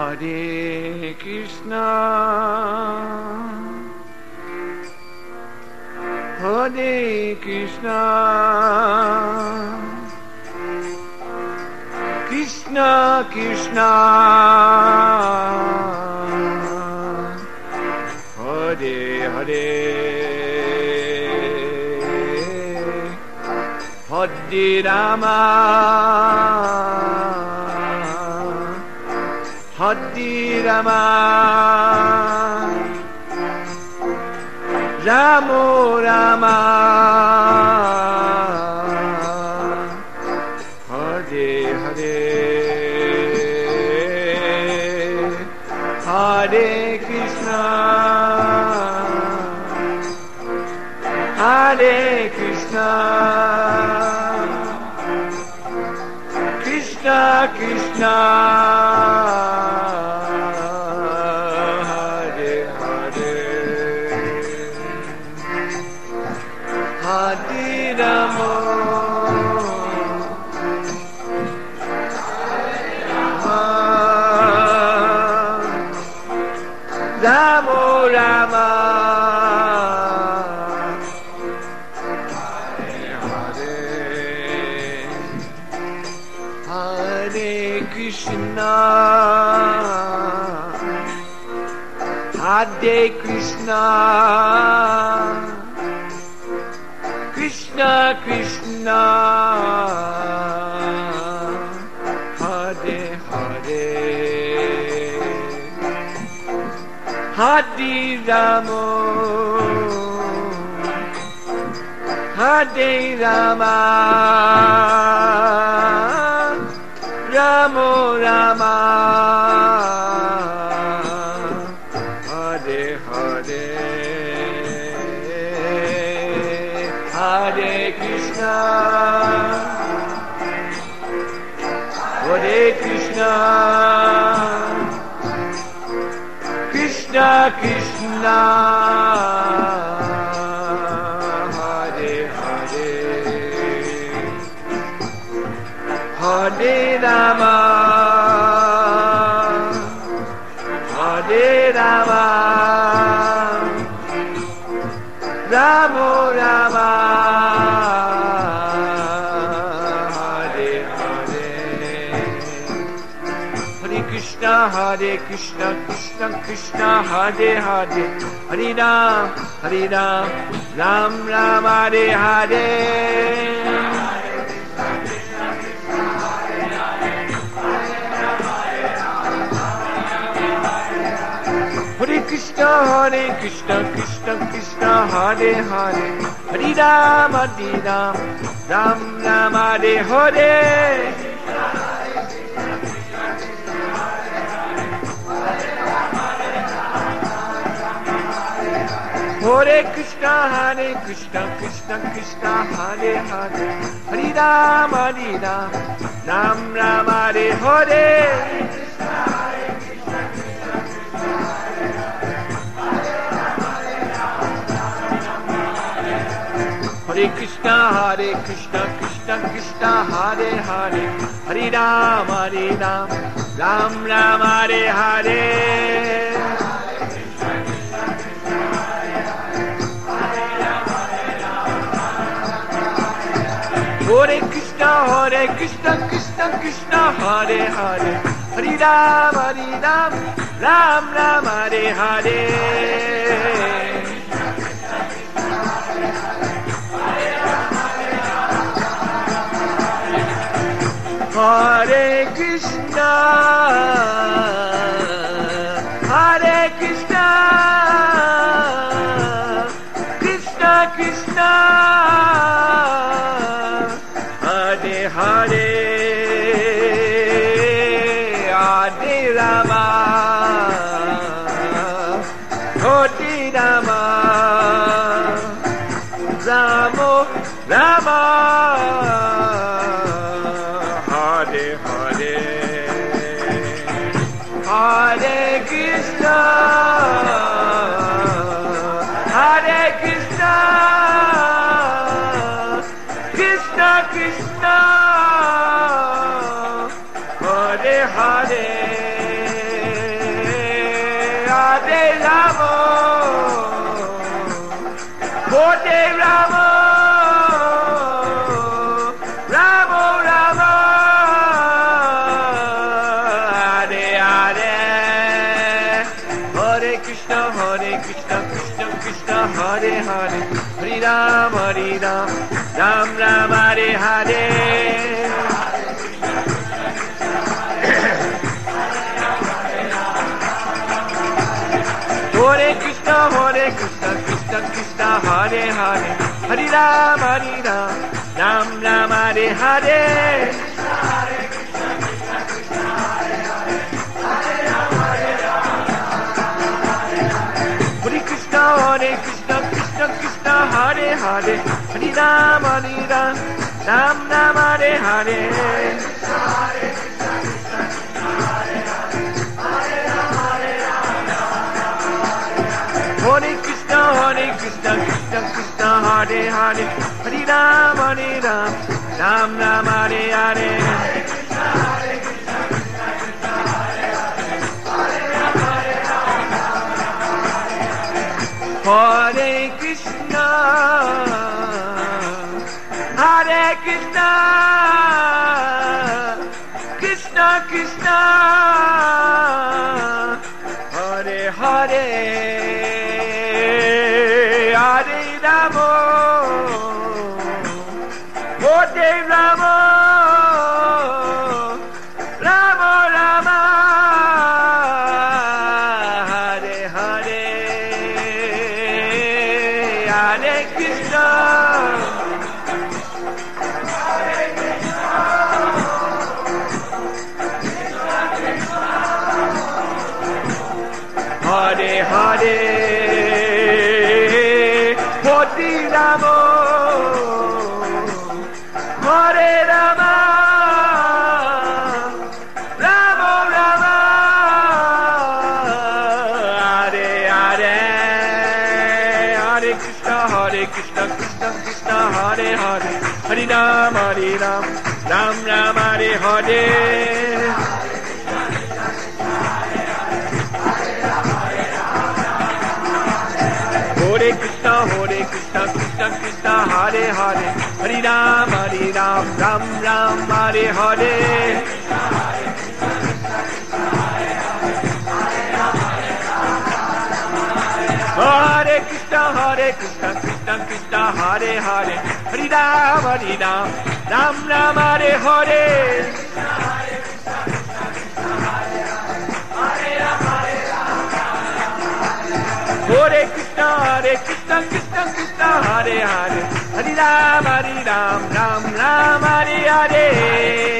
Hare Krishna, Hare Krishna, Krishna Krishna, Hare Hare, Hare Rama, Hare Rama, Ramo Rama, Hare Hare, Hare Krishna, Hare Krishna, Krishna Krishna, Hare Hare, Hare Rama, Ramo Rama, Hare Krishna, Hare Krishna, Krishna Krishna, Hare Hare, Hare Rama, Hare Rama, Ramo Rama, Hare Hare, Hare Krishna, Hare Krishna, Krishna Krishna, Hare Hare, Hare Rama, Hare Rama, Ramo Rama, Hare Hare, Hare Krishna, Hare Krishna, Krishna Krishna, Hare Hare, Hare Ram, Ram Ram, Hare Hare. Hare Krishna, Krishna Krishna, Hare Hare, Hare Ram, Ram Ram, Hare Hare. Hare Krishna, Krishna Krishna, Hare Hare, Hare Ram, Ram Ram, Hare Hare. Hare Krishna, Krishna Krishna, Hare Hare, Hare Ram, Ram Ram, Hare Hare. Hare Krishna, Krishna, Hare Hare, Hare Ram, Ram Ram, Hare Hare. Hare Krishna, Hare Krishna, Krishna Krishna, Hare Hare, Hare Rama, Hare Rama, Ramo Rama, Hare Krishna, Hare Krishna, Krishna Krishna, Hare Hare, Radhe Rama, Hare Rama, Rama Rama, Hare Hare, Hare Krishna, Krishna Krishna, Hare Hare, Hare Ram, Ram Ram, Hare Hare. Hare Krishna, Krishna Krishna, Hare Hare, Hare Ram, Ram Ram, Hare Hare. Hare Krishna, Krishna Krishna, Hare Hare, Hare Ram, Ram Ram, Hare Hare. Hare Krishna, Krishna Krishna, Hare Hare, Hare Ram, Ram Ram, Hare Hare. Hare Krishna, Hare Krishna, Krishna Krishna, Hare Hare, Hare Rama, Hare Rama, Rama Rama, Hare Hare, Hare Krishna, Hare Hare, Hare Rama, Hare Rama, Rama Rama, Hare Hare, Hare Krishna, Krishna Krishna, Hare Hare, Hare Ram, Ram Ram, Hare Hare. Hare Krishna, Krishna Krishna, Hare Hare, Hare Ram, Ram Ram, Hare Hare. Hare Krishna, Krishna Krishna, Hare Hare, Hare Ram, Ram Ram, Hare Hare. Hare Krishna, Krishna Krishna, Hare Hare, Hare Ram, Ram Ram, Hare Hare.